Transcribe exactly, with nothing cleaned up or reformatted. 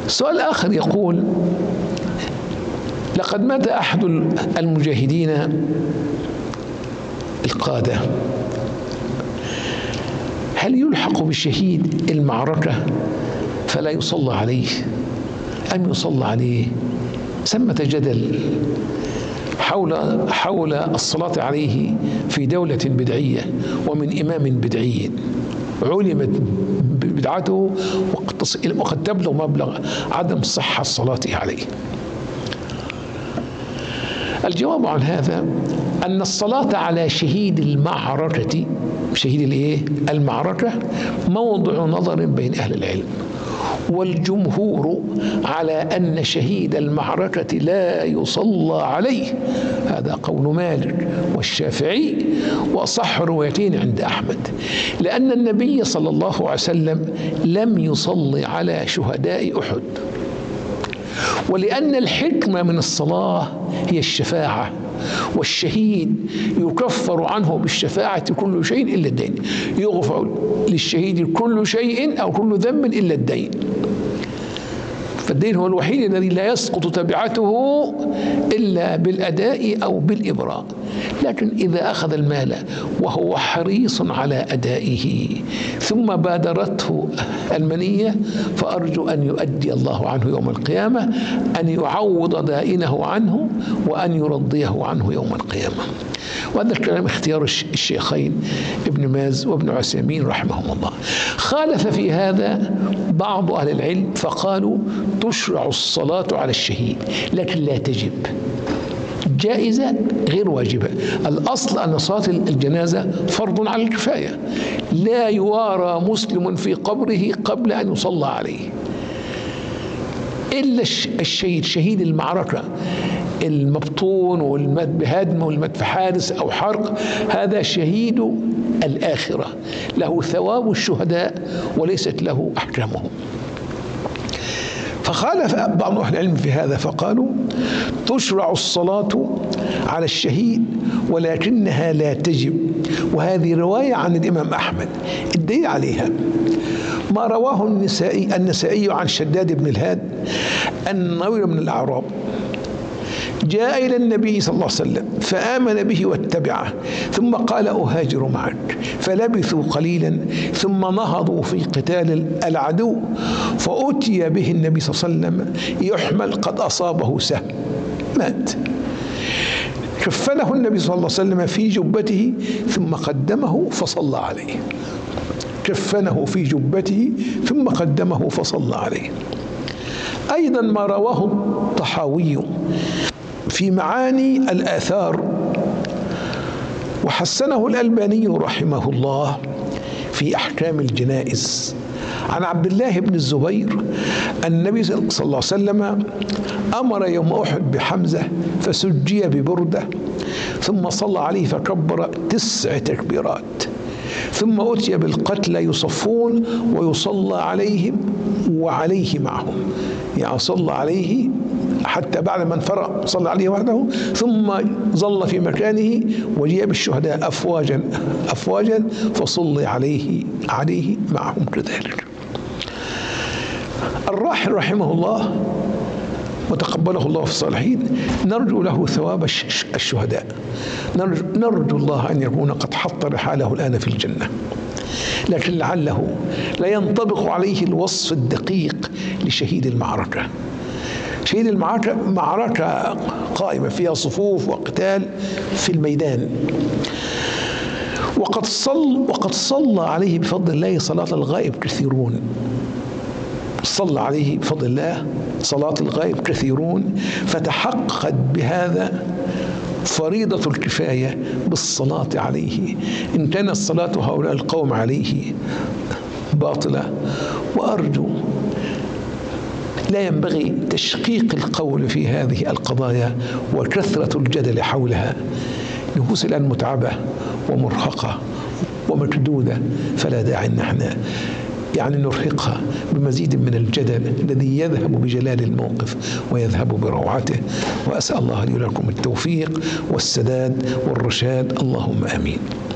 سؤال آخر يقول: لقد مات أحد المجاهدين القادة، هل يلحق بالشهيد المعركة فلا يصلى عليه أم يصلى عليه؟ ثمة جدل حول حول الصلاة عليه في دولة بدعية ومن إمام بدعي علمت بدعته وقد تبلغ مبلغ عدم صحة الصلاة عليه. الجواب عن هذا أن الصلاة على شهيد المعركة، شهيد الايه؟ المعركة، موضع نظر بين أهل العلم، والجمهور على أن شهيد المعركة لا يصلى عليه، هذا قول مالك والشافعي وأصح روايتين عند أحمد، لأن النبي صلى الله عليه وسلم لم يصلي على شهداء أحد، ولأن الحكمة من الصلاة هي الشفاعة، والشهيد يكفر عنه بالشفاعة كل شيء إلا الدين، يغفر للشهيد كل شيء أو كل ذنب إلا الدين، فالدين هو الوحيد الذي لا يسقط تبعته إلا بالأداء أو بالإبراء. لكن إذا أخذ المال وهو حريص على أدائه ثم بادرته المنية، فأرجو أن يؤدي الله عنه يوم القيامة، أن يعوض دائنه عنه وأن يرضيه عنه يوم القيامة. وهذا الكلام اختيار الشيخين ابن باز وابن عثيمين رحمهم الله. خالف في هذا بعض أهل العلم فقالوا تشرع الصلاة على الشهيد لكن لا تجب، جائزة غير واجبة. الأصل أن صلاة الجنازة فرض على الكفاية، لا يوارى مسلم في قبره قبل أن يصلى عليه إلا الشهيد، شهيد المعركة المبطون والمات بهدم والمات في حادث أو حرق، هذا شهيد الآخرة له ثواب الشهداء وليست له أحكامهم. فخالف بعض أهل العلم في هذا فقالوا تشرع الصلاة على الشهيد ولكنها لا تجب، وهذه رواية عن الإمام أحمد. الدليل عليها ما رواه النسائي النسائي عن شداد بن الهاد أن رجلا من الأعراب جاء إلى النبي صلى الله عليه وسلم فآمن به واتبعه، ثم قال أهاجر معك، فلبثوا قليلا ثم نهضوا في قتال العدو، فأتي به النبي صلى الله عليه وسلم يحمل قد أصابه سهم مات، كفنه النبي صلى الله عليه وسلم في جبته ثم قدمه فصلى عليه، كفنه في جبته ثم قدمه فصلى عليه. أيضا ما رواه الطحاوي في معاني الآثار وحسنه الألباني رحمه الله في أحكام الجنائز عن عبد الله بن الزبير أن النبي صلى الله عليه وسلم أمر يوم أحد بحمزة فسجي ببردة، ثم صلى عليه فكبر تسع تكبيرات، ثم أتي بالقتلى يصفون ويصلى عليهم وعليه معهم، يعني صلى عليه حتى بعد ما انفرق صلى عليه وحده، ثم ظل في مكانه وجيء بالشهداء أفواجا أفواجا فصلي عليه عليه معهم كذلك. الراحل رحمه الله وتقبله الله في الصالحين نرجو له ثواب الشهداء، نرجو, نرجو الله أن يكون قد حط رحاله الآن في الجنة، لكن لعله لا ينطبق عليه الوصف الدقيق لشهيد المعركة. شهيد المعركة معركة قائمة فيها صفوف وقتال في الميدان، وقد صل وقد صلى عليه بفضل الله صلاة الغائب كثيرون، صلى عليه بفضل الله صلاة الغائب كثيرون، فتحققت بهذا فريضة الكفاية بالصلاة عليه، إن كانت صلاة هؤلاء القوم عليه باطلة. وأرجو لا ينبغي تشقيق القول في هذه القضايا وكثرة الجدل حولها، نفوس الآن متعبة ومرهقة ومكدودة، فلا داعي أن احنا يعني نرهقها بمزيد من الجدل الذي يذهب بجلال الموقف ويذهب بروعته. وأسأل الله لي ولكم التوفيق والسداد والرشاد، اللهم آمين.